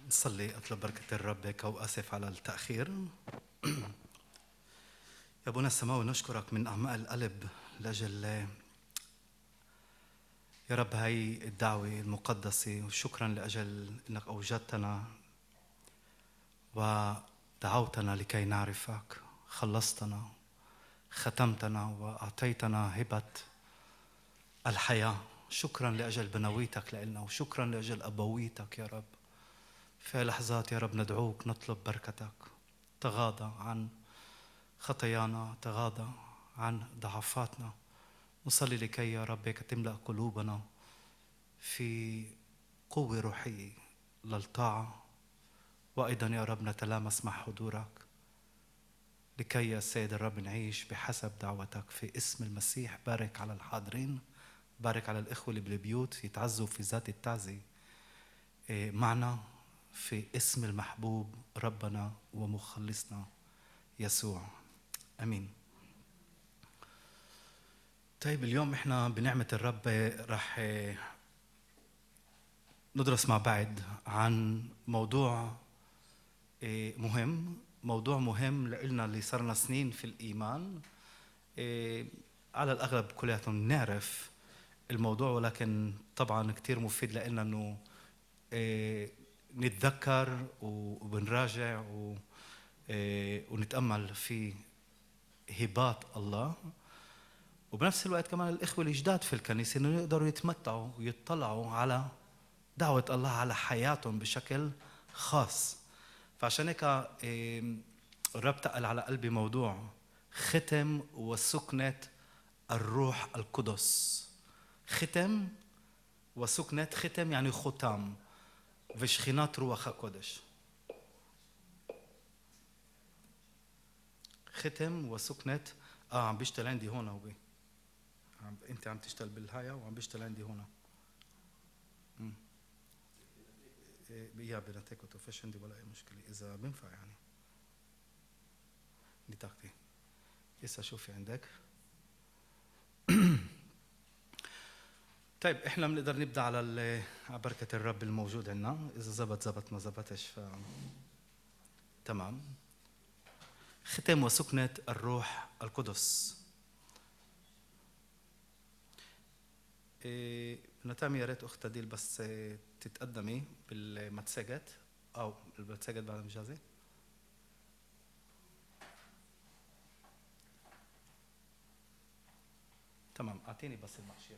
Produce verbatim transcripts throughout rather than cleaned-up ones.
نصلي أطلب بركة الرب هيك وآسف على التأخير. يا أبونا السماوي نشكرك من أعماق القلب لأجل يا رب هاي الدعوة المقدسة، وشكرا لأجل أنك أوجدتنا ودعوتنا لكي نعرفك. خلصتنا، ختمتنا وأعطيتنا هبة الحياة. شكرا لأجل بنويتك لنا، وشكرا لأجل أبويتك يا رب. في لحظات يا رب ندعوك نطلب بركتك. تغاضى عن خطايانا، تغاضى عن ضعفاتنا. نصلي لكي يا رب هيك تملأ قلوبنا في قوة روحية للطاعة، وأيضا يا رب نتلامس مع حضورك لكي يا سيد الرب نعيش بحسب دعوتك في اسم المسيح. بارك على الحاضرين، بارك على الإخوة اللي بالبيوت يتعزوا في ذات التعزية معنا في اسم المحبوب ربنا ومخلصنا يسوع، امين. طيب اليوم احنا بنعمة الرب راح ندرس مع بعض عن موضوع مهم، موضوع مهم لنا اللي صارنا سنين في الإيمان. على الأغلب كلياتنا نعرف الموضوع، ولكن طبعا كتير مفيد لنا انه نتذكر وبنراجع ونتأمل في هبات الله، وبنفس الوقت كمان الإخوة الجداد في الكنيسة إنه يقدروا يتمتعوا ويطلعوا على دعوة الله على حياتهم بشكل خاص. فعشان هيك الرب تقل على قلبي موضوع ختم وسكنة الروح القدس. ختم وسكنة، ختم يعني ختام، وشخينات روح القدس. ختم وسكنة. اه عم بيشتغل عندي هون، هو عم انت عم تشتغل بالهاية وعم بيشتغل عندي هون. امم يا بنتك وتوفيش عندي ولا اي مشكلة اذا بينفع يعني. دي طاقتي. لسه شوفي عندك. طيب احنا بنقدر نبدا على بركة الرب الموجود عندنا. اذا زبط زبط، ما زبطش ف تمام. ختم وسكنة الروح القدس. إيه نتامي، يا ريت اخت ديل بس تتقدمي بالمتسجت او المتسجت بعد مجازي. تمام، اعطيني بس المحشية.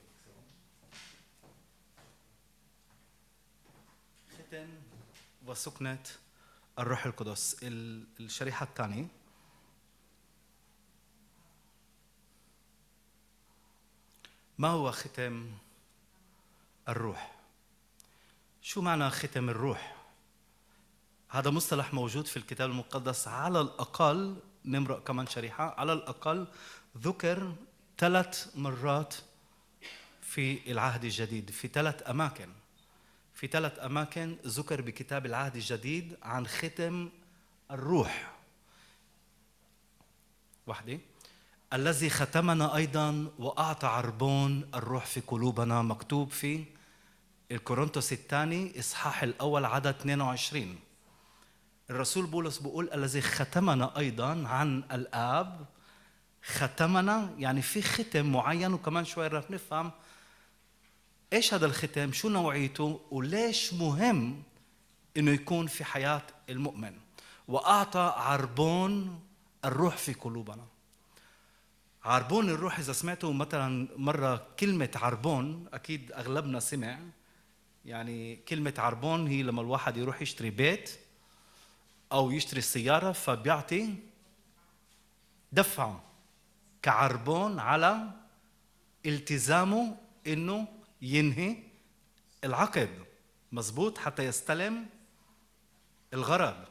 ختم وسكنة الروح القدس. الشريحة الثانية. ما هو ختم الروح؟ شو معنى ختم الروح؟ هذا مصطلح موجود في الكتاب المقدس على الأقل، نمرق كمان شريحة، على الأقل ذكر ثلاث مرات في العهد الجديد، في ثلاث أماكن. في ثلاث أماكن ذكر بكتاب العهد الجديد عن ختم الروح. واحدة، الذي ختمنا أيضا وأعطى عربون الروح في قلوبنا، مكتوب في الكورنثوس الثاني إصحاح الأول عدد اثنين وعشرين. الرسول بولس بيقول الذي ختمنا أيضا عن الآب. ختمنا يعني في ختم معين، وكمان شوي رح نفهم إيش هذا الختم، شو نوعيته، وليش مهم إنه يكون في حياة المؤمن. وأعطى عربون الروح في قلوبنا. عربون الروح إذا سمعتوا مثلا مرة كلمة عربون، أكيد أغلبنا سمع. يعني كلمة عربون هي لما الواحد يروح يشتري بيت أو يشتري سيارة، فبيعطي دفعه كعربون على التزامه إنه ينهي العقد، مزبوط، حتى يستلم الغرض.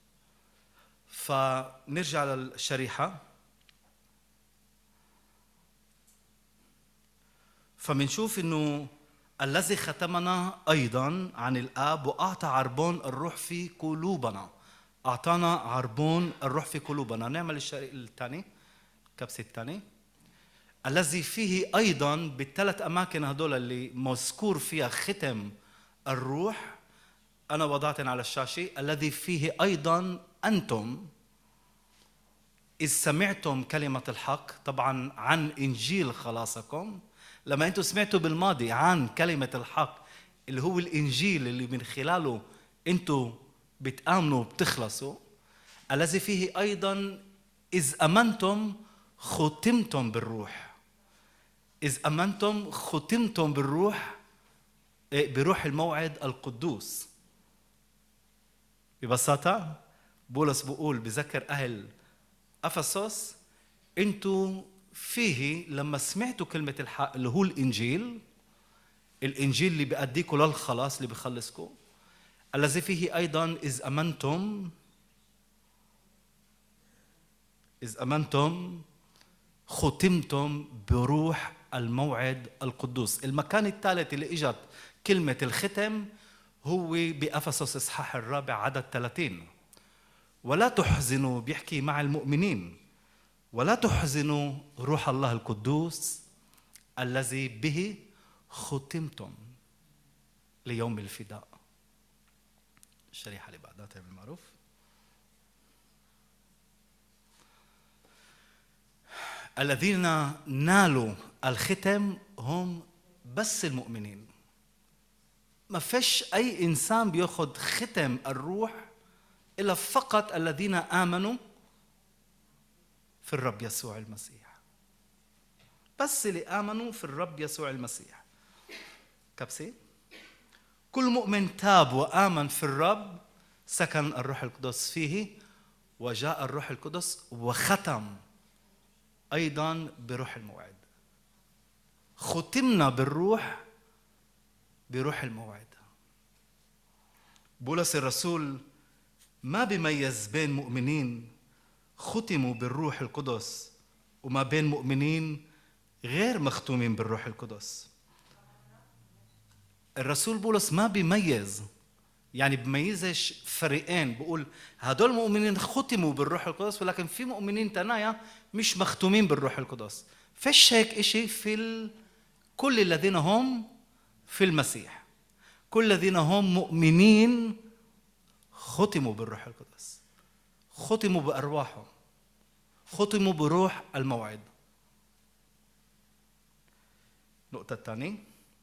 فنرجع للشريحة. فمنشوف إنه الذي ختمنا أيضا عن الآب وأعطى عربون الروح في قلوبنا. أعطانا عربون الروح في قلوبنا. نعمل الشيء الثاني، كبسة الثاني، الذي فيه أيضا بالثلاث أماكن هدول اللي مذكور فيها ختم الروح، أنا وضعت على الشاشة الذي فيه أيضا أنتم إذ سمعتم كلمة الحق، طبعا عن إنجيل خلاصكم. لما أنتم سمعتوا بالماضي عن كلمة الحق اللي هو الإنجيل اللي من خلاله أنتم بتآمنوا بتخلصوا، الذي فيه أيضا إذ أمنتم ختمتم بالروح. إذ أمنتم ختمتم بالروح، بروح الموعد القدوس. ببساطة بولس بيقول بذكر أهل أفسس، أنتوا فيه لما سمعتوا كلمة الحق اللي هو الإنجيل، الإنجيل اللي بيأديكوا للخلاص اللي بيخلصكوا، الذي فيه أيضا إذ أمنتم إذ أمنتم ختمتم بروح الموعد القدوس. المكان الثالث اللي إجت كلمة الختم هو بأفسس إصحاح الرابع عدد ثلاثين. ولا تحزنوا، بيحكي مع المؤمنين، ولا تحزنوا روح الله القدوس الذي به ختمتم ليوم الفداء. الشريحة اللي بعدها بالمعروف. الذين نالوا الختم هم بس المؤمنين. ما فيش أي إنسان بيأخذ ختم الروح إلا فقط الذين آمنوا في الرب يسوع المسيح. بس اللي آمنوا في الرب يسوع المسيح. كبسي. كل مؤمن تاب وآمن في الرب سكن الروح القدس فيه، وجاء الروح القدس وختم أيضا بروح الموعد. ختمنا بالروح بروح الموعد. بولس الرسول ما بيميز بين مؤمنين ختموا بالروح القدس وما بين مؤمنين غير مختومين بالروح القدس. الرسول بولس ما بيميز، يعني بيميزش فريقين، بقول هدول مؤمنين ختموا بالروح القدس ولكن في مؤمنين تنايا مش مختومين بالروح القدس. فيش هيك إشي في ال... كل الذين هم في المسيح، كل الذين هم مؤمنين ختموا بالروح القدس، ختموا بأرواحهم، ختموا بروح الموعد. النقطة الثانية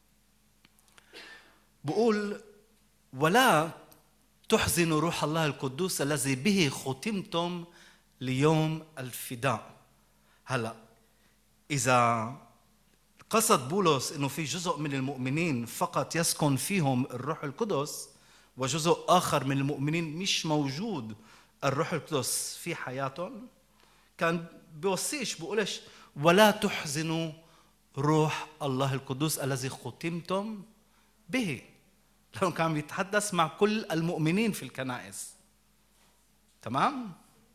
بقول ولا تحزنوا روح الله القدوس الذي به ختمتم ليوم الفداء. هلا إذا قصد بولس إنه في جزء من المؤمنين فقط يسكن فيهم الروح القدس وجزء آخر من المؤمنين مش موجود الروح القدس في حياتهم، كان بيوصيش بيقولش ولا تحزنوا روح الله القدوس الذي ختمتم به، لأنه كان بيتحدث مع كل المؤمنين في الكنائس. تمام؟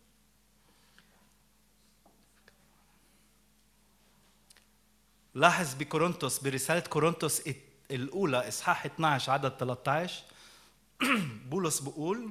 لاحظ بكورنثوس، برسالة كورنثوس الأولى إصحاح اثني عشر عدد ثلاثة عشر بولس بيقول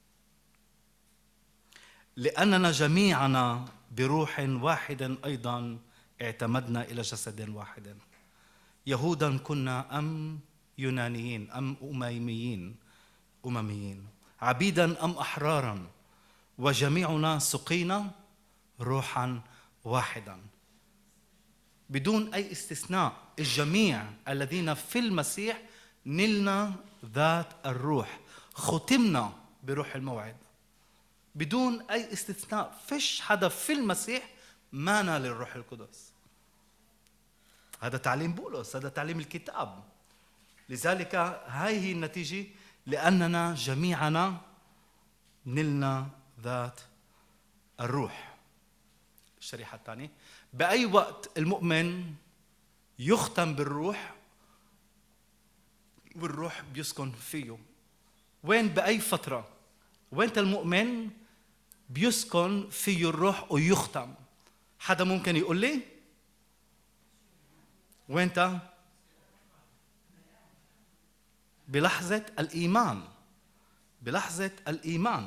لأننا جميعنا بروح واحد أيضا اعتمدنا إلى جسد واحد، يهودا كنا أم يونانيين أم أمميين أمميين، عبيدا أم أحرارا، وجميعنا سقينا روحا واحدا. بدون أي استثناء الجميع الذين في المسيح نلنا ذات الروح، ختمنا بروح الموعد بدون أي استثناء. فيش حدا في المسيح ما نال الروح القدس. هذا تعليم بولس، هذا تعليم الكتاب. لذلك هاي هي النتيجة، لأننا جميعنا نلنا ذات الروح. الشريحة الثانية، بأي وقت المؤمن يختم بالروح والروح بيسكن فيه؟ وين بأي فترة؟ وين المؤمن بيسكن فيه الروح ويختم؟ حدا ممكن يقول لي؟ وين؟ بلحظة الإيمان، بلحظة الإيمان.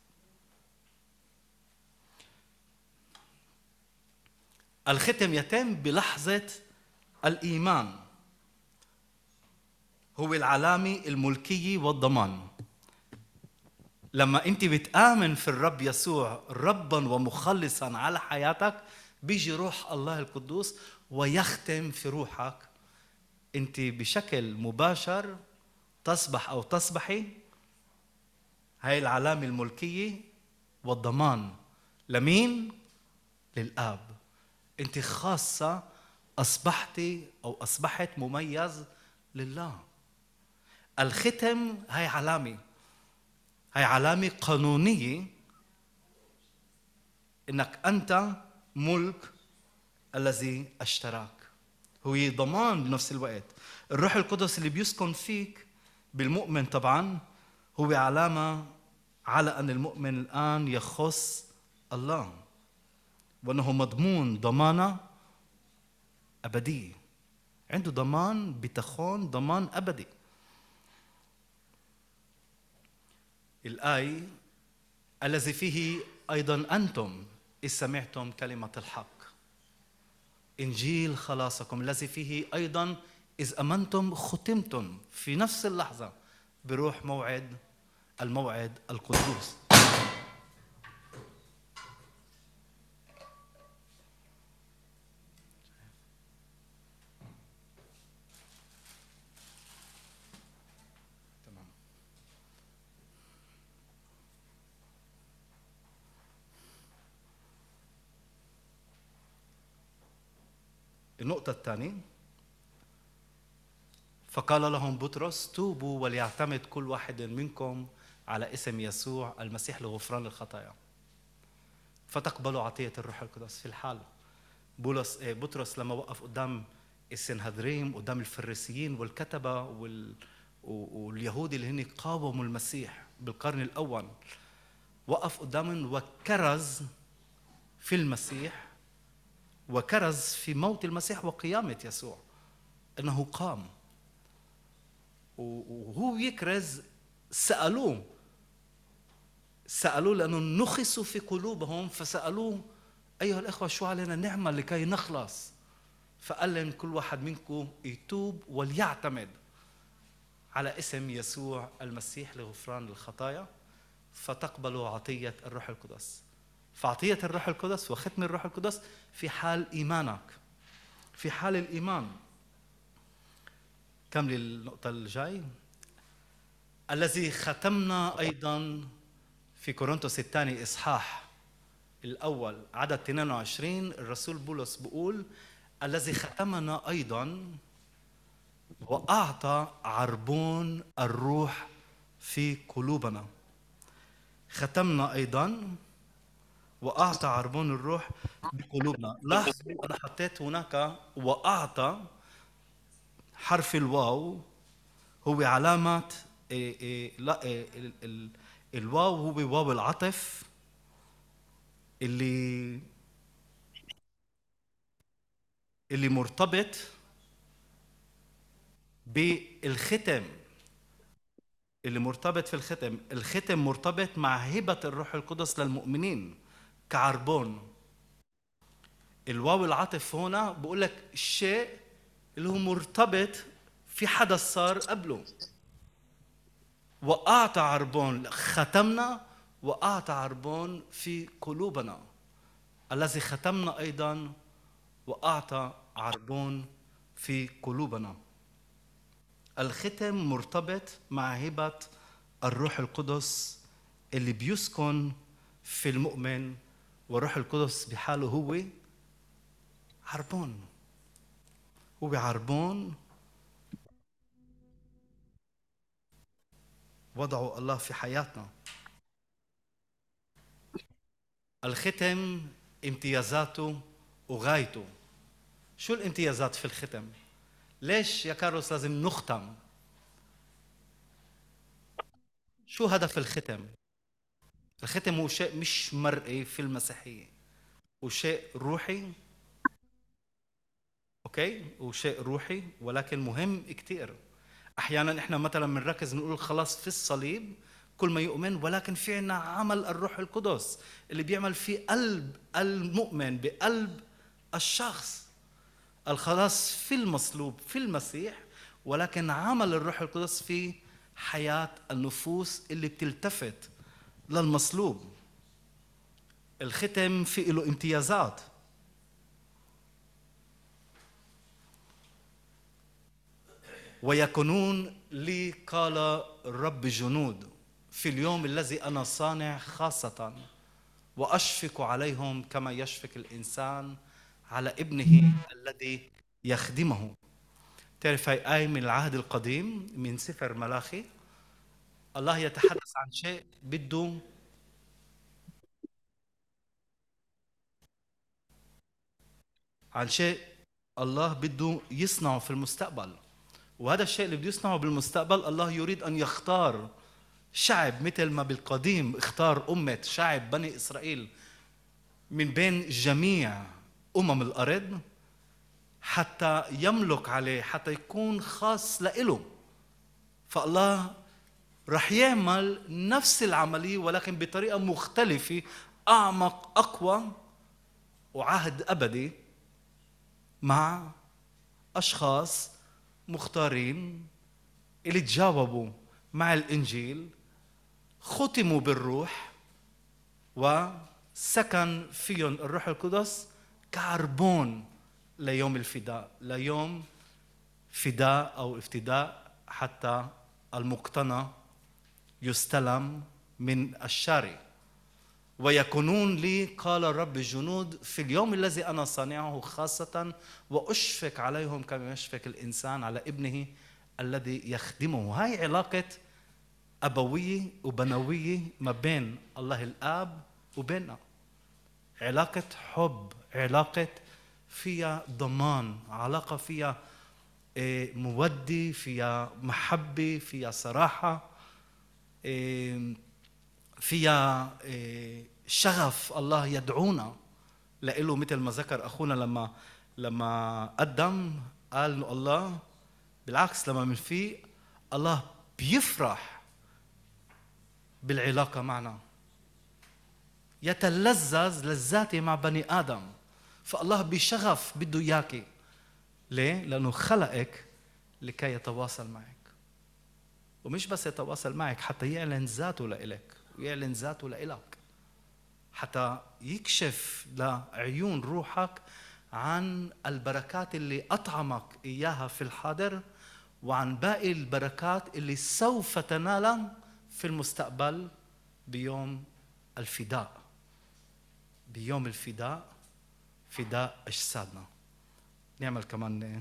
الختم يتم بلحظة الإيمان، هو العلامة الملكية والضمان. لما أنت بتآمن في الرب يسوع رباً ومخلصاً على حياتك، بيجي روح الله القدوس ويختم في روحك. أنت بشكل مباشر تصبح أو تصبحي هاي العلامة الملكية والضمان. لمين؟ للآب. أنت خاصة، أصبحتي أو أصبحت مميز لله. الختم هاي علامة، هاي علامة قانونية إنك أنت ملك الذي اشتراك. هو ضمان بنفس الوقت. الروح القدس اللي بيسكن فيك بالمؤمن طبعا هو علامة على أن المؤمن الآن يخص الله، وأنه مضمون ضمانة أبدية. عنده ضمان بتخون، ضمان أبدي. الآية الذي فيه أيضا أنتم إذ سمعتم كلمة الحق، إنجيل خلاصكم الذي فيه أيضا إذ أمنتم ختمتم في نفس اللحظة بروح موعد الموعد القدوس. تمام. النقطة الثانية، فقال لهم بطرس توبوا وليعتمد كل واحد منكم على اسم يسوع المسيح لغفران الخطايا فتقبلوا عطية الروح القدس. في الحال بولس بطرس لما وقف قدام السنهدريم، قدام الفريسيين والكتبة وال... واليهود اللي هن قاوموا المسيح بالقرن الأول، وقف قدامهم وكرز في المسيح، وكرز في موت المسيح وقيامة يسوع أنه قام. وهو يكرز سألوه سألوه لأنه نخسوا في قلوبهم، فسألوه أيها الأخوة شو علينا نعمل لكي نخلص؟ فقال لهم كل واحد منكم يتوب وليعتمد على اسم يسوع المسيح لغفران الخطايا فتقبلوا عطية الروح القدس. فعطية الروح القدس وختم الروح القدس في حال إيمانك، في حال الإيمان. كمل النقطة الجاي. الذي ختمنا أيضا في كورنثوس الثاني إصحاح الأول عدد اثنين وعشرين، الرسول بولس بيقول الذي ختمنا أيضا وأعطى عربون الروح في قلوبنا. ختمنا أيضا وأعطى عربون الروح بقلوبنا. لاحظوا أنا حطيت هناك وأعطى، حرف الواو هو علامة إيه إيه لا إيه ال ال الواو هو واو العطف اللي اللي مرتبط بالختم، اللي مرتبط في الختم. الختم مرتبط مع هبة الروح القدس للمؤمنين كعربون. الواو العطف هنا بقول لك الشيء اللي هو مرتبط في حدث صار قبله. وأعطى عربون، ختمنا وأعطى عربون في قلوبنا. الذي ختمنا أيضا وأعطى عربون في قلوبنا. الختم مرتبط مع هبة الروح القدس اللي بيسكن في المؤمن، والروح القدس بحاله هو عربون، هو عربون وضعه الله في حياتنا. الختم امتيازاته وغايته. شو الامتيازات في الختم؟ ليش يا كارلوس لازم نختم؟ شو هدف الختم؟ الختم هو شيء مش مرئي في المسيحية، وشيء روحي، اوكي؟ وشيء روحي ولكن مهم كتير. احيانا احنا مثلا بنركز نقول خلاص في الصليب كل ما يؤمن، ولكن في عنا عمل الروح القدس اللي بيعمل في قلب المؤمن، بقلب الشخص. الخلاص في المصلوب في المسيح، ولكن عمل الروح القدس في حياة النفوس اللي بتلتفت للمصلوب. الختم في له امتيازات. ويكونون لي قال رب الجنود في اليوم الذي أنا صانع خاصة، وأشفق عليهم كما يشفق الإنسان على ابنه الذي يخدمه. تعرف هاي آية من العهد القديم من سفر ملاخي. الله يتحدث عن شيء بده عن شيء الله بده يصنعه في المستقبل. وهذا الشيء اللي بده يصنعه بالمستقبل الله يريد أن يختار شعب مثل ما بالقديم اختار أمة شعب بني إسرائيل من بين جميع أمم الأرض حتى يملك عليه، حتى يكون خاص لإله. فالله رح يعمل نفس العملية ولكن بطريقة مختلفة، أعمق، أقوى، وعهد أبدي مع أشخاص مختارين اللي تجاوبوا مع الإنجيل، ختموا بالروح وسكن فيهم الروح القدس كعربون ليوم الفداء، ليوم فداء أو افتداء، حتى المقتنى يستلم من الشاري. ويكونون لي قال رب الجنود في اليوم الذي أنا صانعه خاصة، وأشفق عليهم كما يشفق الإنسان على ابنه الذي يخدمه. هاي علاقة أبوية وبنوية ما بين الله الآب وبيننا، علاقة حب، علاقة فيها ضمان، علاقة فيها مودة، فيها محبة، فيها صراحة، فيها شغف. الله يدعونا لإله مثل ما ذكر أخونا لما لما قدم قال إنه الله بالعكس لما منفيق الله بيفرح بالعلاقة معنا، يتلذذ لذاتي مع بني آدم. فالله بشغف بده إياكي. ليه؟ لأنه خلقك لكي يتواصل معك، ومش بس يتواصل معك، حتى يعلن ذاته لإلك ويعلن ذاته لإلك، حتى يكشف لعيون روحك عن البركات اللي أطعمك إياها في الحاضر، وعن باقي البركات اللي سوف تنالها في المستقبل بيوم الفداء. بيوم الفداء، فداء أجسادنا. نعمل كمان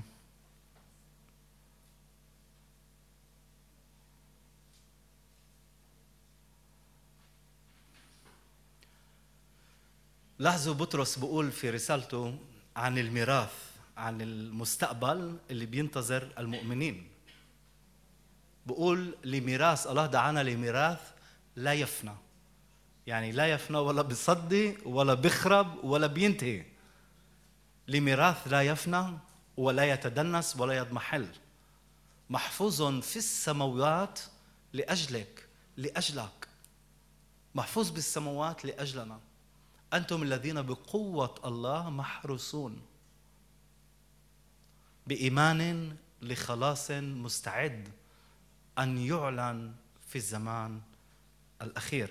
لاحظوا بطرس بيقول في رسالته عن الميراث، عن المستقبل اللي بينتظر المؤمنين. بيقول لميراث، الله دعانا لميراث لا يفنى، يعني لا يفنى ولا بيصدي ولا بيخرب ولا بينتهي. لميراث لا يفنى ولا يتدنس ولا يضمحل، محفوظ في السماوات لأجلك، لأجلك، محفوظ بالسماوات لأجلنا. أنتم الذين بقوة الله محروسون بإيمان لخلاص مستعد أن يعلن في الزمان الأخير.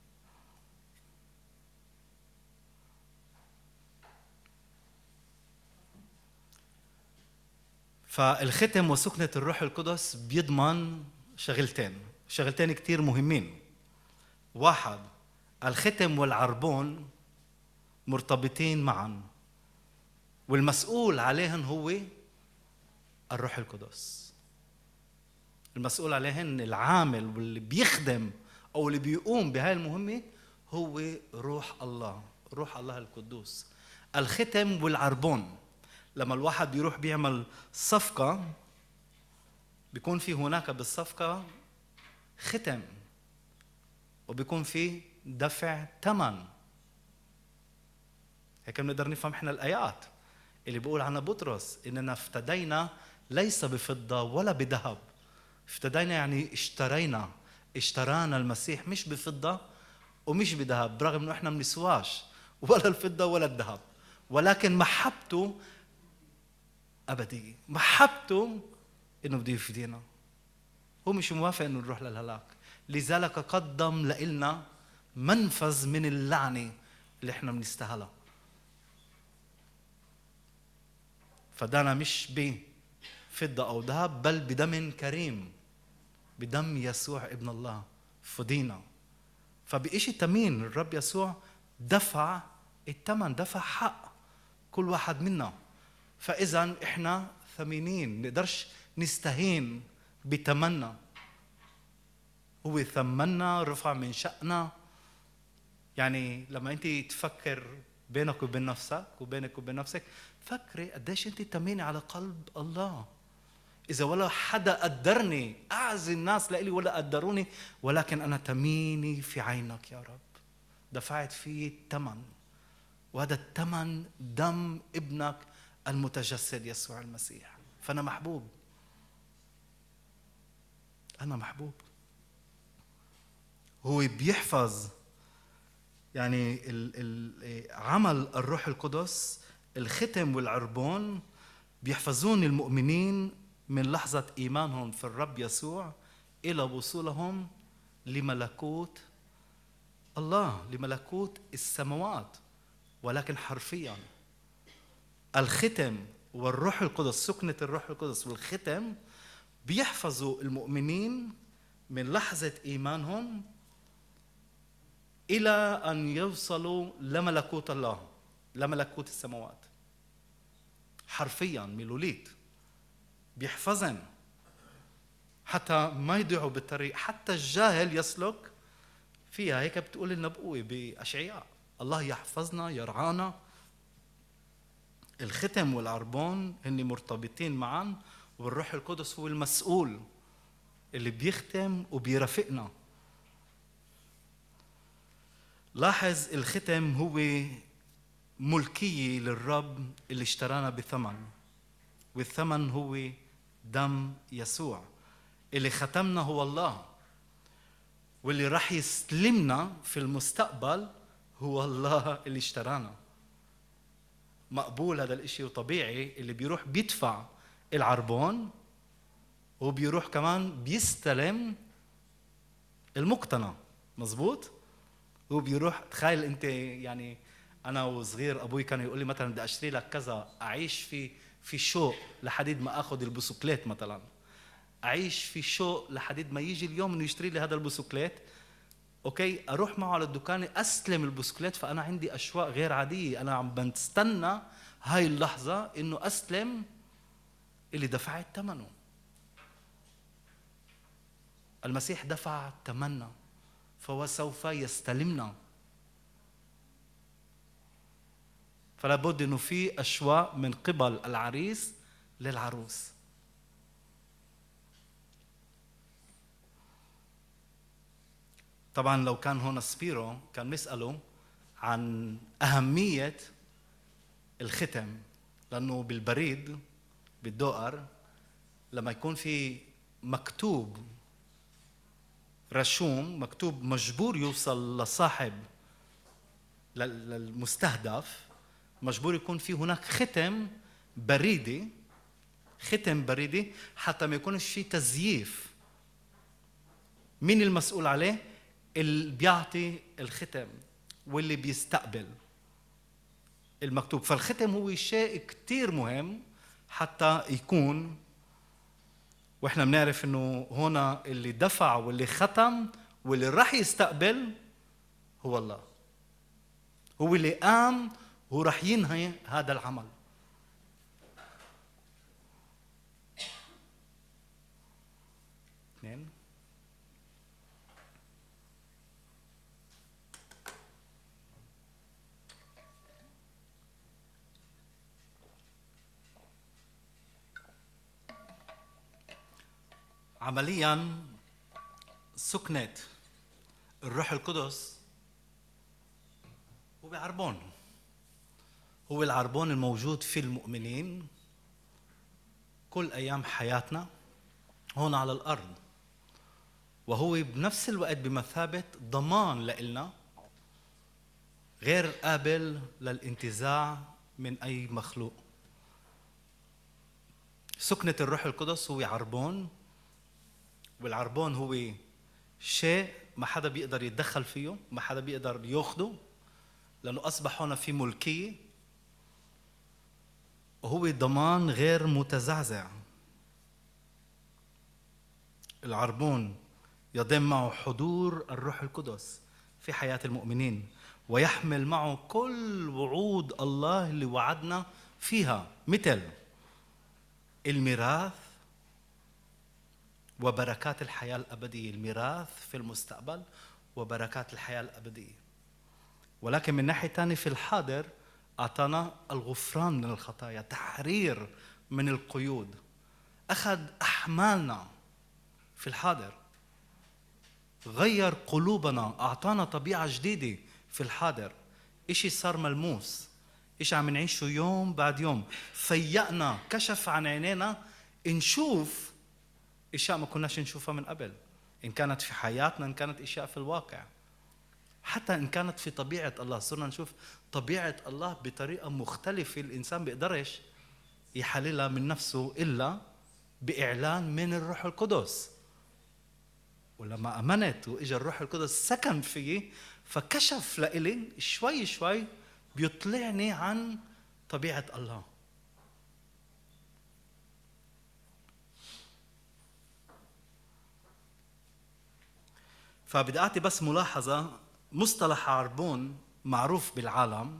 فالختم وسكنة الروح القدس بيضمن شغلتين، شغلتين كتير مهمين. واحد، الختم والعربون مرتبطين معا، والمسؤول عليهن هو الروح القدس. المسؤول عليهن، العامل واللي بيخدم أو اللي بيقوم بهاي المهمة هو روح الله، روح الله القدوس. الختم والعربون، لما الواحد بيروح بيعمل صفقة بيكون في هناك بالصفقة ختم، وبيكون في دفع ثمن. هيك بنقدر نفهم احنا الآيات اللي بيقول عنها بطرس إننا افتدينا ليس بفضة ولا بذهب. افتدينا يعني اشترينا، اشترانا المسيح مش بفضة ومش بذهب، برغم انه احنا منسواش ولا الفضة ولا الذهب، ولكن محبته أبدية، محبته إنه بده يفدينا. هو مش موافق إنه نروح للهلاك، لذلك قدم لإلنا منفذ من اللعنة اللي احنا بنستاهلها. فدانا مش بفضة أو ذهب بل بدم كريم، بدم يسوع ابن الله فدينا. فبإشي تمين الرب يسوع دفع الثمن، دفع حق كل واحد منا. فإذا إحنا ثمينين، نقدرش نستهين بتمنى. هو ثمنا، رفع من شأننا. يعني لما أنت تفكر بينك وبين نفسك وبينك وبين نفسك، فكري قديش أنت ثمينة على قلب الله. إذا ولا حدا قدرني، أعز الناس لإلي ولا قدروني، ولكن أنا ثميني في عينك يا رب، دفعت فيه الثمن، وهذا الثمن دم ابنك المتجسد يسوع المسيح. فأنا محبوب، أنا محبوب. هو بيحفظ يعني عمل الروح القدس، الختم والعربون بيحفظون المؤمنين من لحظة إيمانهم في الرب يسوع إلى وصولهم لملكوت الله، لملكوت السماوات. ولكن حرفيا الختم والروح القدس، سكنة الروح القدس والختم بيحفظوا المؤمنين من لحظة إيمانهم إلى أن يوصلوا لملكوت الله، لملكوت السماوات. حرفيا ميلوليت بيحفظن حتى ما يضيعوا بالطريق، حتى الجاهل يسلك فيها. هيك بتقول النبوة بأشعياء، الله يحفظنا يرعانا. الختم والعربون هن مرتبطين معا، والروح القدس هو المسؤول اللي بيختم وبيرافقنا. لاحظ الختم هو ملكية للرب اللي اشترانا بثمن، والثمن هو دم يسوع. اللي ختمنا هو الله، واللي راح يسلمنا في المستقبل هو الله اللي اشترانا. مقبول هذا الاشي وطبيعي. اللي بيروح بيدفع العربون وبيروح كمان بيستلم المقتنى، مزبوط. هو بيروح، تخيل انت يعني انا وصغير ابوي كان يقول لي مثلا بدي اشتري لك كذا، اعيش في في شوق لحديد ما اخذ البسكليت مثلا، اعيش في شوق لحديد ما يجي اليوم انه يشتري لي هذا البسكليت. اوكي، اروح معه على الدكان استلم البسكليت، فانا عندي اشواق غير عاديه. انا عم بستنى هاي اللحظه انه استلم اللي دفعت ثمنه. المسيح دفع ثمننا، فهو سوف يستلمنا. فلا بد انه في اشواق من قبل العريس للعروس. طبعا لو كان هون سبيرو كان نسأله عن أهمية الختم، لأنه بالبريد بالدوقر لما يكون في مكتوب رشوم، مكتوب مجبور يوصل لصاحب للمستهدف، مجبور يكون في هناك ختم بريدي، ختم بريدي حتى ما يكونش في تزييف. مين المسؤول عليه؟ اللي بيعطي الختم واللي بيستقبل المكتوب. فالختم هو شيء كتير مهم حتى يكون، واحنا بنعرف انه هنا اللي دفع واللي ختم واللي راح يستقبل هو الله، هو اللي قام هو راح ينهي هذا العمل. اثنين، عملياً سكنة الروح القدس هو عربون، هو العربون الموجود في المؤمنين كل أيام حياتنا هون على الأرض، وهو بنفس الوقت بمثابة ضمان لإلنا غير قابل للانتزاع من أي مخلوق. سكنة الروح القدس هو عربون، والعربون هو شيء ما حدا بيقدر يتدخل فيه، ما حدا بيقدر ياخده، لأنه أصبح هنا في ملكية، وهو ضمان غير متزعزع. العربون يضم معه حضور الروح القدس في حياة المؤمنين، ويحمل معه كل وعود الله اللي وعدنا فيها، مثل الميراث وبركات الحياة الأبدية. الميراث في المستقبل وبركات الحياة الأبدية. ولكن من ناحية تانية في الحاضر أعطانا الغفران من الخطايا، تحرير من القيود، أخذ أحمالنا في الحاضر، غير قلوبنا، أعطانا طبيعة جديدة في الحاضر. إشي صار ملموس، إشي عم نعيشه يوم بعد يوم، فيقنا، كشف عن عينينا نشوف أشياء ما كناش نشوفها من قبل، إن كانت في حياتنا، إن كانت أشياء في الواقع، حتى إن كانت في طبيعة الله. صرنا نشوف طبيعة الله بطريقة مختلفة، الإنسان بيقدرش يحللها من نفسه إلا بإعلان من الروح القدس. ولما أمنت وإجا الروح القدس سكن فيي، فكشف لإلي شوي شوي، بيطلعني عن طبيعة الله. فبدي أعطي بس ملاحظة، مصطلح عربون معروف بالعالم،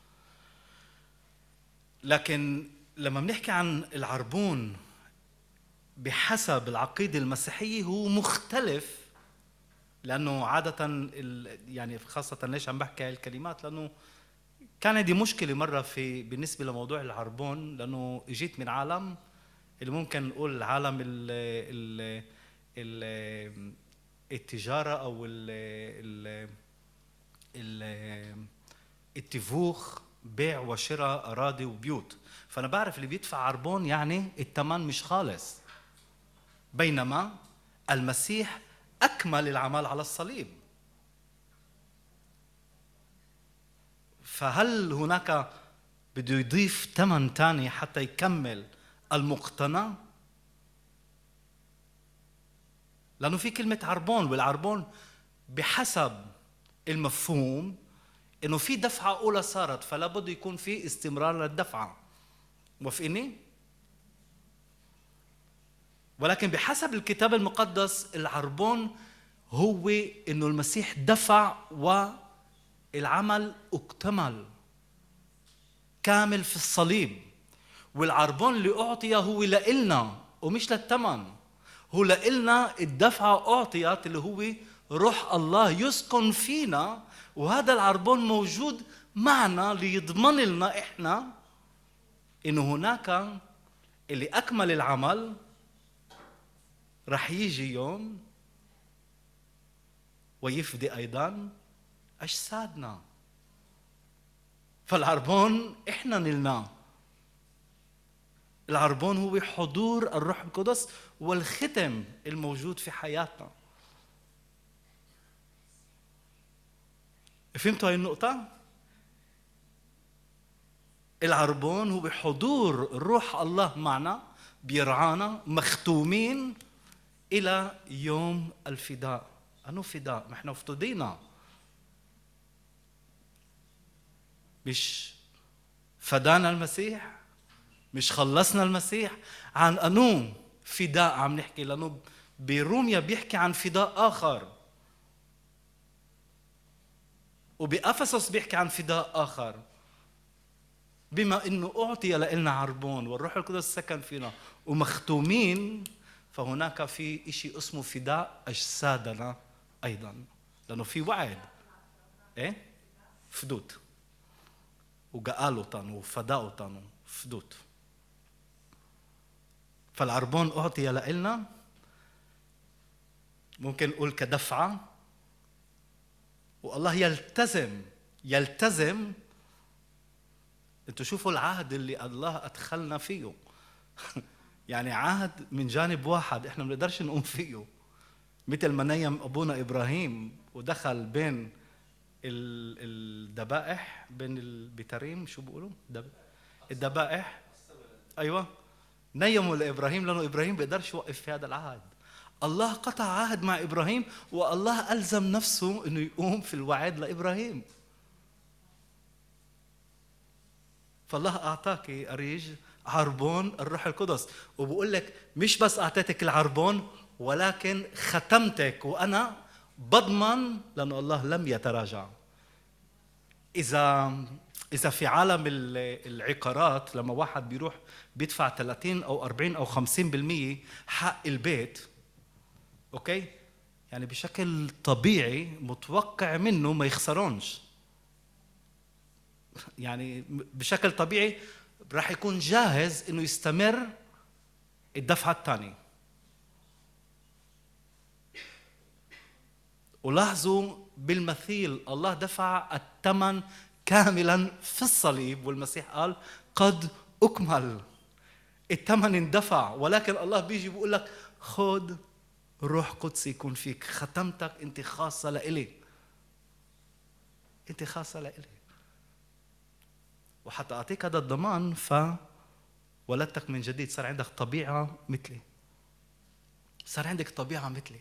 لكن لما بنحكي عن العربون بحسب العقيدة المسيحية هو مختلف، لأنه عادة يعني خاصة ليش عم بحكي هاي الكلمات، لأنه كان عندي مشكلة مرة في بالنسبة لموضوع العربون، لأنه اجيت من عالم اللي ممكن نقول العالم ال ال ال التجارة أو ال ال ال التفوخ، بيع وشراء أراضي وبيوت. فأنا بعرف اللي بيدفع عربون يعني الثمن مش خالص، بينما المسيح أكمل العمل على الصليب. فهل هناك بده يضيف ثمن تاني حتى يكمل المقتنى؟ لأنه في كلمة عربون، والعربون بحسب المفهوم إنه في دفعة أولى صارت، فلا بد يكون في استمرار للدفعة. موافقيني؟ ولكن بحسب الكتاب المقدس العربون هو إنه المسيح دفع والعمل اكتمل كامل في الصليب. والعربون اللي أعطي هو لإلنا ومش للثمن، هو لإلنا الدفعة أعطيت اللي هو روح الله يسكن فينا، وهذا العربون موجود معنا ليضمن لنا إحنا إنه هناك اللي أكمل العمل رح يجي يوم ويفدي أيضا أجسادنا. فالعربون إحنا نلناه. العربون هو حضور الروح القدس والختم الموجود في حياتنا. فهمتوا هاي النقطة؟ العربون هو حضور روح الله معنا، بيرعانا مختومين إلى يوم الفداء. أنو فداء؟ نحن افتدينا، مش فدانا المسيح، مش خلصنا المسيح. عن أنو فداء عم نحكي؟ لأنه بروميا بيحكي عن فداء آخر، وبأفسس بيحكي عن فداء آخر. بما إنه أعطي لنا عربون والروح القدس سكن فينا ومختومين، فهناك في إشي اسمه فداء أجسادنا أيضا، لأنه في وعد إيه؟ فدوت وقالوتن وفداؤتن فدوت. فالعربون أعطي لنا، ممكن نقول كدفعة، والله يلتزم يلتزم انتوا شوفوا العهد اللي الله أدخلنا فيه يعني عهد من جانب واحد احنا ما بنقدرش نقوم فيه، مثل ما نيم أبونا إبراهيم ودخل بين الذبائح، بين البتريم، شو بيقولوا الذبائح، أيوة، نيموا لإبراهيم لأنه إبراهيم بيقدرش يوقف في هذا العهد. الله قطع عهد مع إبراهيم، والله ألزم نفسه أنه يقوم في الوعد لإبراهيم. فالله أعطاك أريج عربون الروح القدس، وبقول لك مش بس أعطيتك العربون ولكن ختمتك، وأنا بضمن لأنه الله لم يتراجع. إذا إذا في عالم العقارات لما واحد بيروح بيدفع ثلاثين أو أربعين أو خمسين بالمية حق البيت، أوكي؟ يعني بشكل طبيعي متوقع منه ما يخسرونش، يعني بشكل طبيعي راح يكون جاهز إنه يستمر الدفعة الثانية. ولاحظوا بالمثيل الله دفع الثمن كاملا في الصليب، والمسيح قال قد أكمل، الثمن اندفع. ولكن الله بيجي بيقول لك خد روح قدس يكون فيك، ختمتك انت خاصة لإلي، انت خاصة لإلي. وحتى أعطيك هذا الضمان فولدتك من جديد، صار عندك طبيعة مثلي، صار عندك طبيعة مثلي،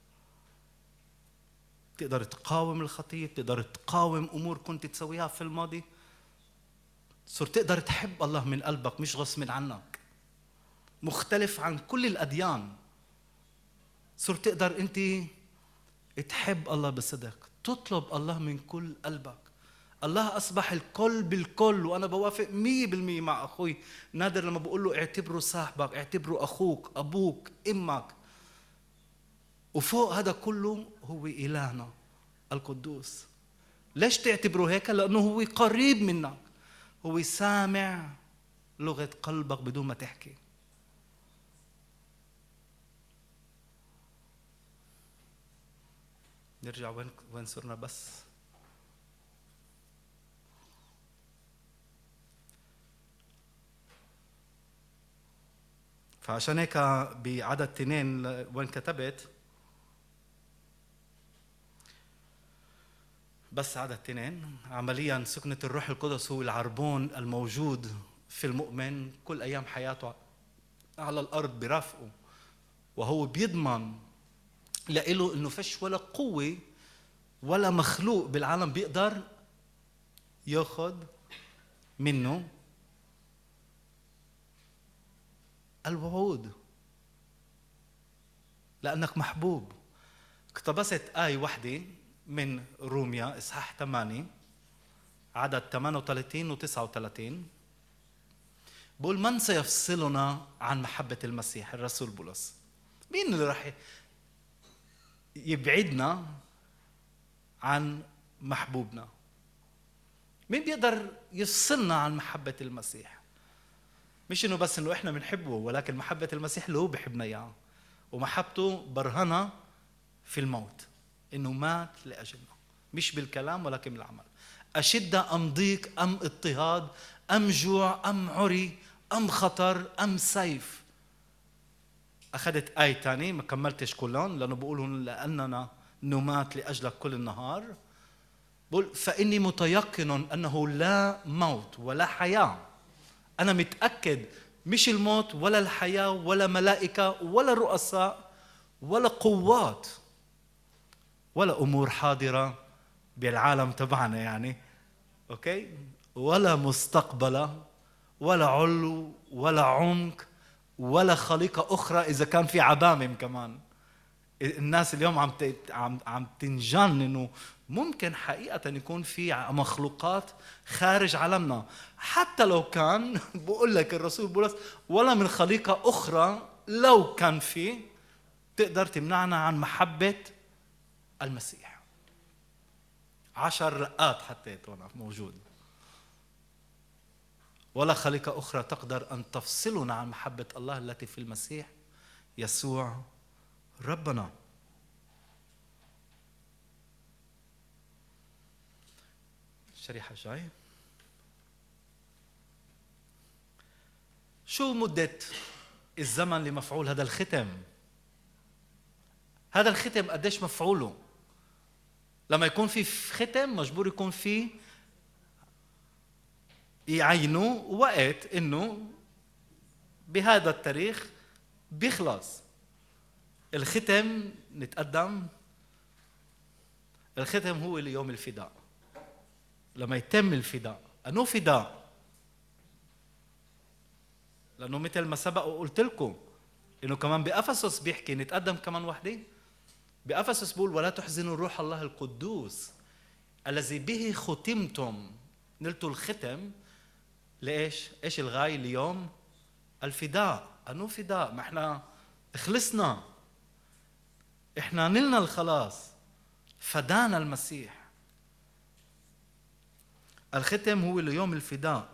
بتقدر تقاوم الخطية، بتقدر تقاوم أمور كنت تسويها في الماضي، صرت تقدر تحب الله من قلبك مش غصب عنك، مختلف عن كل الأديان. صرت تقدر أنت تحب الله بصدق، تطلب الله من كل قلبك. الله أصبح الكل بالكل. وأنا بوافق مية بالمية مع أخوي نادر لما بقول له اعتبره صاحبك، اعتبره أخوك، أبوك، إمك، وفوق هذا كله هو إلهنا القدوس. ليش تعتبره هيك؟ لأنه هو قريب منك، هو سامع لغة قلبك بدون ما تحكي. نرجع وين وين صرنا بس. فعشان هيك بعدد اثنين وين كتبت بس عدد اثنين، عمليا سكنة الروح القدس هو العربون الموجود في المؤمن كل أيام حياته على الأرض برافقه، وهو بيضمن لإله إنه فيش ولا قوة ولا مخلوق بالعالم بيقدر ياخذ منه الوعود، لأنك محبوب. اقتبست آية واحدة من روميا إصحاح ثمانية عدد ثمانية وثلاثين و تسعة وثلاثين، بقول من سيفصلنا عن محبة المسيح؟ الرسول بولس. مين اللي راح يبعدنا عن محبوبنا؟ مين بيقدر يفصلنا عن محبة المسيح؟ مش إنه بس إنه إحنا بنحبه، ولكن محبة المسيح اللي هو بيحبنا إياه، ومحبته برهنة في الموت، إنه مات لأجلنا، مش بالكلام ولكن بالعمل. أشدة أم ضيق أم اضطهاد أم جوع أم عري أم خطر أم سيف. أخذت آية تانية ما كملتش كلهم لأنه بقولوا لأننا نمات لأجلك كل النهار. بقول فإني متيقن أنه لا موت ولا حياة. أنا متأكد مش الموت ولا الحياة ولا ملائكة ولا رؤساء ولا قوات ولا أمور حاضرة بالعالم تبعنا يعني، أوكي، ولا مستقبلة ولا علو ولا عمق ولا خليقة أخرى. إذا كان في عبامم كمان، الناس اليوم عم عم عم تنجن إنه ممكن حقيقة يكون في مخلوقات خارج عالمنا. حتى لو كان بقول لك الرسول بولس ولا من خليقة أخرى لو كان في تقدر تمنعنا عن محبة المسيح. عشر رقات حطيت هنا موجود. ولا خليقة أخرى تقدر أن تفصلنا عن محبة الله التي في المسيح يسوع ربنا. الشريحة الجاي. شو مدة الزمن لمفعول هذا الختم؟ هذا الختم قديش مفعوله؟ لما يكون في ختم مجبور يكون في يعينوا وقت إنه بهذا التاريخ بيخلص. الختم نتقدم. الختم هو ليوم الفداء، لما يتم الفداء. أنو فداء؟ لأنه مثل ما سبق وقلت لكم إنه كمان بأفسس بيحكي نتقدم كمان وحدة. بأفسس بقول ولا تحزنوا روح الله القدوس الذي به ختمتم. نلتوا الختم ليش؟ إيش الغاية اليوم؟ الفداء. أنو فداء؟ ما إحنا خلصنا، إحنا نلنا الخلاص، فدانا المسيح. الختم هو ليوم الفداء.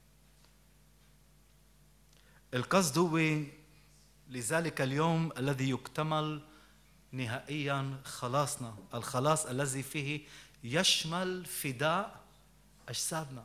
القصد هو لذلك اليوم الذي يكتمل نهائيا خلاصنا، الخلاص الذي فيه يشمل فداء أجسادنا.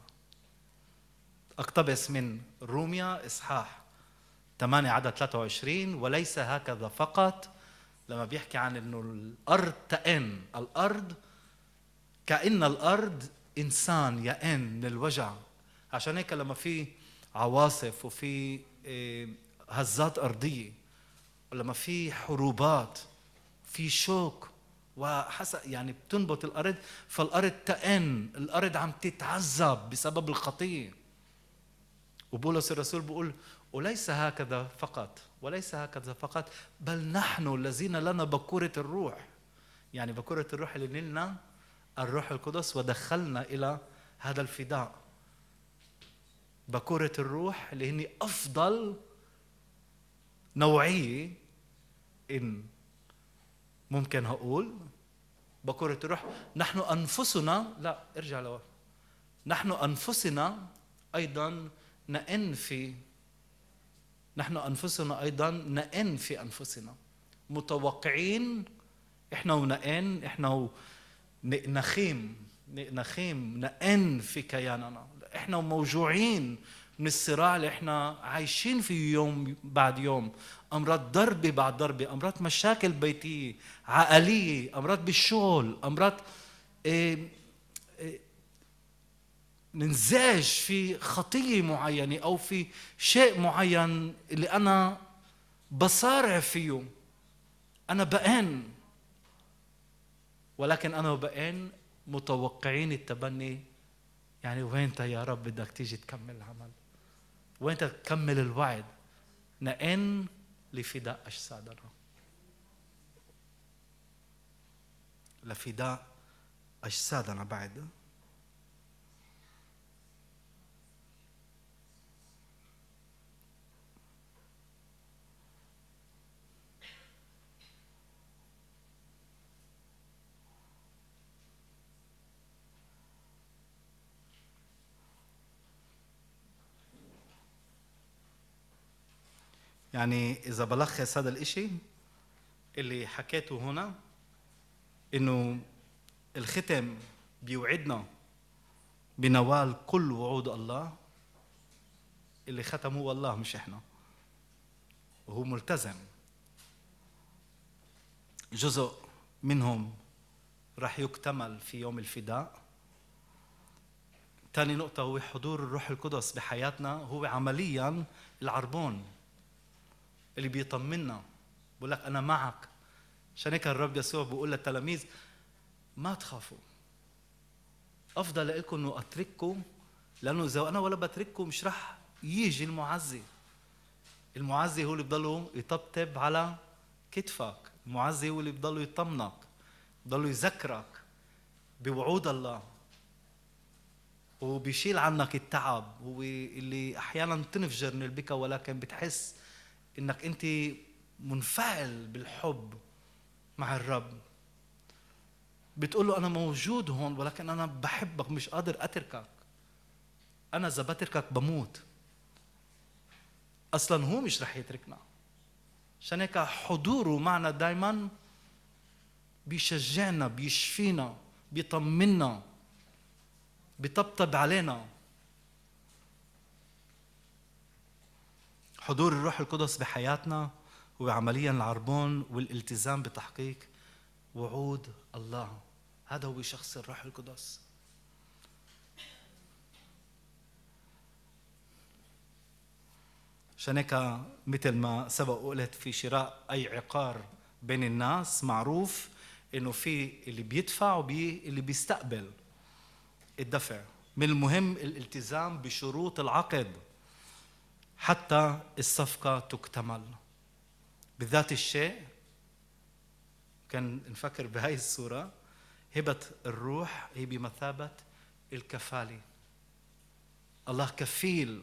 أقتبس من روميا إصحاح ثمانية عدد ثلاثة وعشرين: وليس هكذا فقط، لما بيحكي عن إنه الأرض تئن، الأرض كأن الأرض إنسان يئن من الوجع. عشان هيك لما في عواصف وفي هزات أرضية ولما في حروبات في شوك وحسق يعني بتنبت الأرض، فالأرض تئن، الأرض عم تتعذب بسبب الخطية. وبولس الرسول بيقول وليس هكذا فقط، وليس هكذا فقط بل نحن الذين لنا بكورة الروح. يعني بكورة الروح اللي نلنا الروح القدس ودخلنا إلى هذا الفداء. بكورة الروح اللي هني أفضل نوعية، إن ممكن هقول بكورة الروح. نحن أنفسنا، لا ارجع لورا، نحن أنفسنا أيضا نئن في نحن أنفسنا أيضا نئن في أنفسنا، متوقعين إحنا ونئن، إحنا ونخيم نخيم نئن في كياننا. إحنا موجوعين من الصراع اللي إحنا عايشين فيه يوم بعد يوم، أمراض ضربة بعد ضربة، أمراض مشاكل بيتية عائلية، أمراض بالشغل، أمراض إيه إيه ننزاج في خطية معينة أو في شيء معين اللي أنا بصارع فيه. أنا بقين، ولكن أنا بقين متوقعين التبني. يعني وين أنت يا رب بدك تيجي تكمل العمل؟ وين أنت تكمل الوعد؟ نئن لفداء أجسادنا، لفداء أجسادنا بعد. يعني إذا بلخص هذا الإشي اللي حكيته هنا، إنه الختم بيوعدنا بنوال كل وعود الله. اللي ختم هو الله مش إحنا، وهو ملتزم. جزء منهم راح يكتمل في يوم الفداء. ثاني نقطة هو حضور الروح القدس بحياتنا، هو عملياً العربون اللي بيطمنا، بقول لك أنا معك. عشان هيك الرب يسوع بيقول للتلاميذ ما تخافوا، أفضل لكم إنه أترككم، لأنه إذا أنا ولا بترككم مش راح يجي المعزي. المعزي هو اللي بضله يطبطب على كتفك، المعزي هو اللي بضله يطمنك، بضله يذكرك بوعود الله، وبيشيل عنك التعب. هو اللي أحياناً تنفجر من البكا، ولكن بتحس إنك أنت منفعل بالحب مع الرب. بتقول له أنا موجود هون، ولكن أنا بحبك، مش قادر أتركك. أنا إذا بتركك بموت. أصلاً هو مش رح يتركنا. عشان هيك حضوره معنا دايماً بيشجعنا، بيشفينا، بيطمنا، بيطبطب علينا. حضور الروح القدس بحياتنا هو عملياً العربون والالتزام بتحقيق وعود الله. هذا هو شخص الروح القدس. عشان هيك مثل ما سبق وقلت، في شراء أي عقار بين الناس معروف إنه في اللي بيدفع وبي اللي بيستقبل الدفع. من المهم الالتزام بشروط العقد حتى الصفقة تكتمل. بذات الشيء كان نفكر بهاي الصورة، هبة الروح هي بمثابة الكفالة. الله كفيل،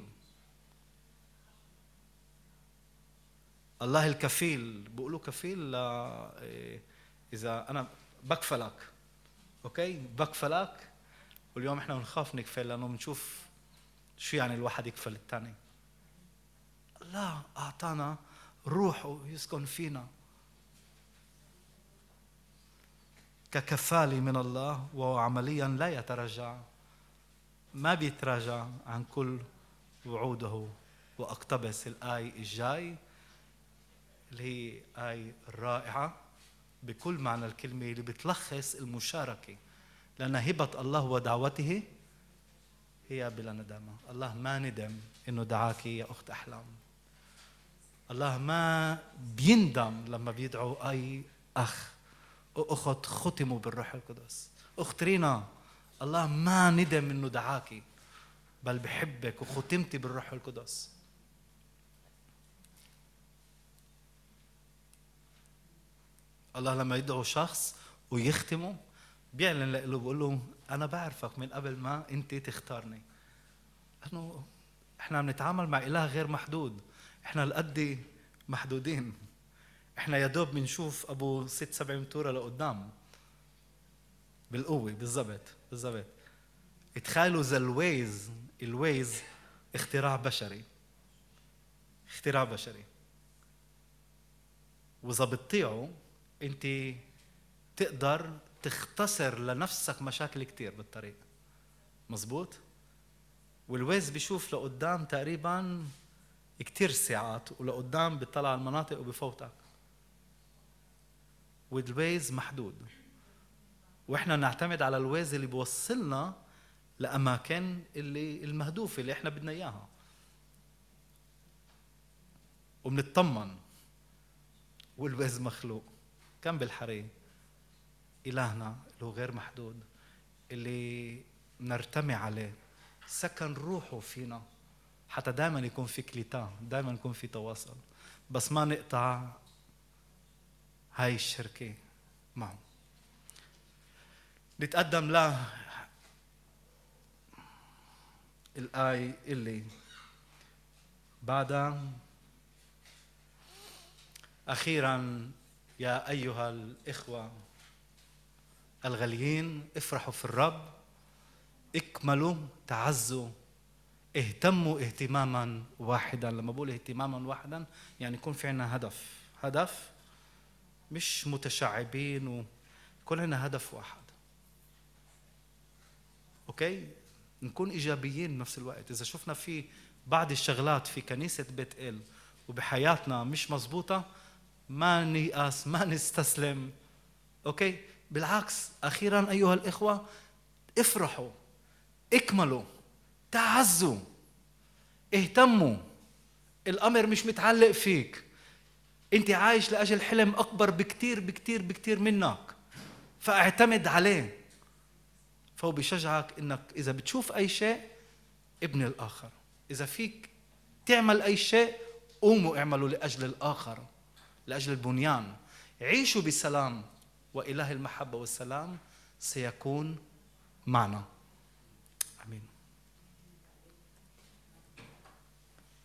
الله الكفيل. بقولوا كفيل لا إذا أنا بكفلك، أوكي بكفلك، واليوم إحنا بنخاف نكفل لأنه بنشوف شو يعني الواحد يكفل الثاني. الله أعطانا روحه يسكن فينا ككفالة من الله، وهو عمليا لا يتراجع، ما بيتراجع عن كل وعوده. وأقتبس الآية الجاي اللي هي آية رائعة بكل معنى الكلمة، اللي بتلخص المشاركة، لأن هبة الله ودعوته هي بلا ندامة. الله ما ندم إنه دعاك يا أخت أحلام. الله ما بيندم لما بيدعو أي أخ وأخت ختموا بالروح القدس. أخت رينا، الله ما ندم إنه دعاك، بل بحبك وختمتي بالروح القدس. الله لما يدعو شخص ويختمه بيعلن له، بيقول له أنا بعرفك من قبل ما أنت تختارني. لأنه إحنا بنتعامل مع إله غير محدود، إحنا القد محدودين، إحنا يا دوب بنشوف أبو ست سبع متورة لقدام بالقوة. بالضبط بالضبط. اتخيلوا إذا الويز الويز اختراع بشري، اختراع بشري، وإذا بتطيعه أنت تقدر تختصر لنفسك مشاكل كتير بالطريق. مزبوط. والويز بيشوف لقدام تقريبا كتير ساعات، ولقدام بيطلع على المناطق وبفوتك. والويز محدود، واحنا نعتمد على الويز اللي بيوصلنا لأماكن اللي المهدوفة اللي احنا بدنا اياها، وبنطمن. والويز مخلوق كم بالحري. إلهنا اللي هو غير محدود، اللي نرتمي عليه، سكن روحه فينا حتى دائما يكون في كليتا، دائما يكون في تواصل، بس ما نقطع هاي الشركة معه. نتقدم له الآية اللي بعدها. أخيرا يا أيها الإخوة الغاليين افرحوا في الرب، اكملوا، تعزوا، اهتموا اهتماما واحدا. لما بقول اهتماما واحدا يعني يكون في عنا هدف، هدف مش متشعبين، ويكون عنا هدف واحد. اوكي، نكون ايجابيين بنفس الوقت. اذا شفنا في بعض الشغلات في كنيسة بيت إل وبحياتنا مش مزبوطة، ما نيأس، ما نستسلم. اوكي، بالعكس، اخيرا ايها الاخوة افرحوا، اكملوا، تعزوا، اهتموا. الامر مش متعلق فيك، انت عايش لاجل حلم اكبر بكتير بكتير بكتير منك، فاعتمد عليه. فهو بيشجعك انك اذا بتشوف اي شيء ابني الاخر، اذا فيك تعمل اي شيء قوموا اعملوا لاجل الاخر، لاجل البنيان. عيشوا بسلام، واله المحبه والسلام سيكون معنا.